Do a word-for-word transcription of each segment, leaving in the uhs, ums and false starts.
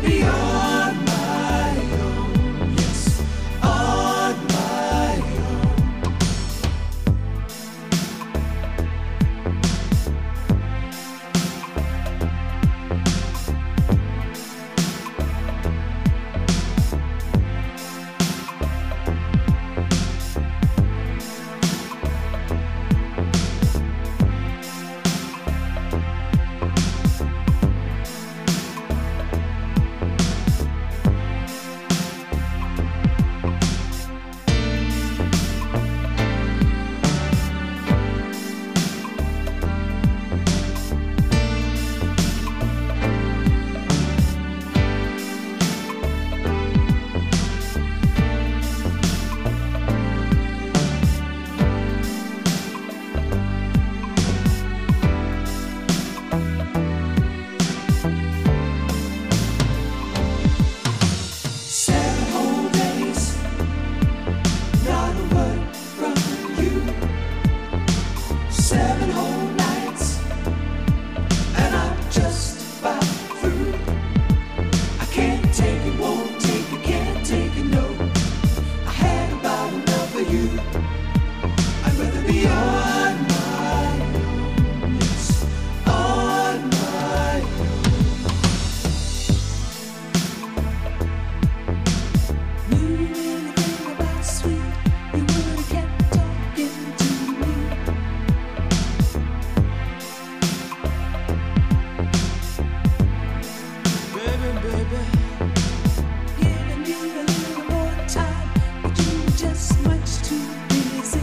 be on my own, yes, on my own. Seven whole nights, and I'm just about through. I can't take it, won't take it, can't take it, no. I had about enough of you. I'd rather be on my own, yes, on my own. Knew anything about sweet, you would have kept talking to me. Giving you a little more time, but you were just much too busy.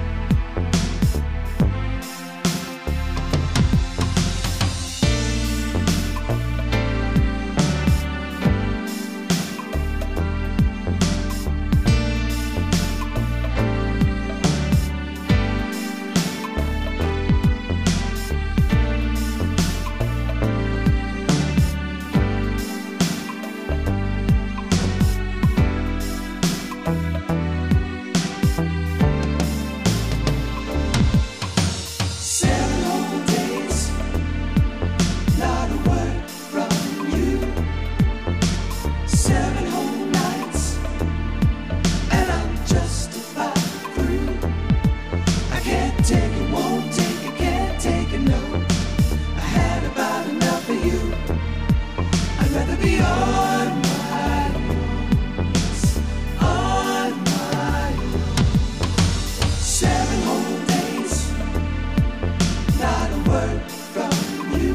Seven whole days, not a word from you. Seven whole nights, and I'm just about through. I can't take it, won't take it, can't take it, no. I had about enough of you. I'd rather be on my own, yes, on my own. Seven whole days, not a word from you.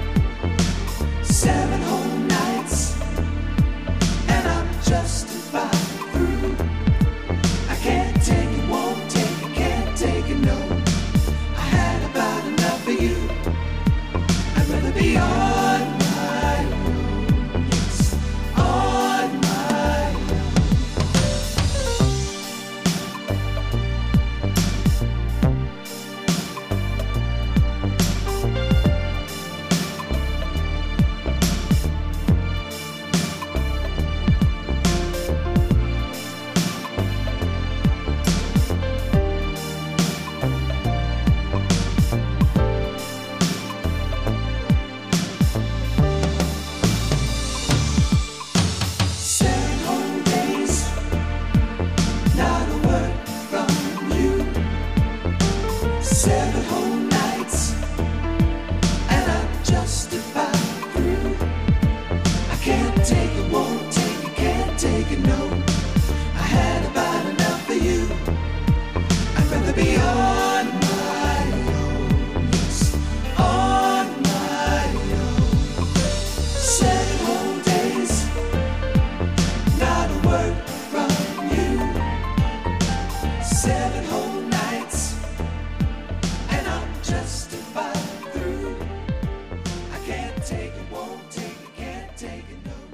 Seven whole nights, and I'm just about through. I can't take it, won't take it, can't take it, no. I had about enough of you. I'd rather be on my own, yes, on my own. Seven whole days, not a word from you. Seven whole nights, and I'm just about through. I can't take it, won't take it, can't take it, no. I had about enough of you. I'd rather be on my own, yes, on my own. Seven whole days, not a word from you. Seven whole nights, and I'm just about through. I can't take it, won't take it, can't take it, no.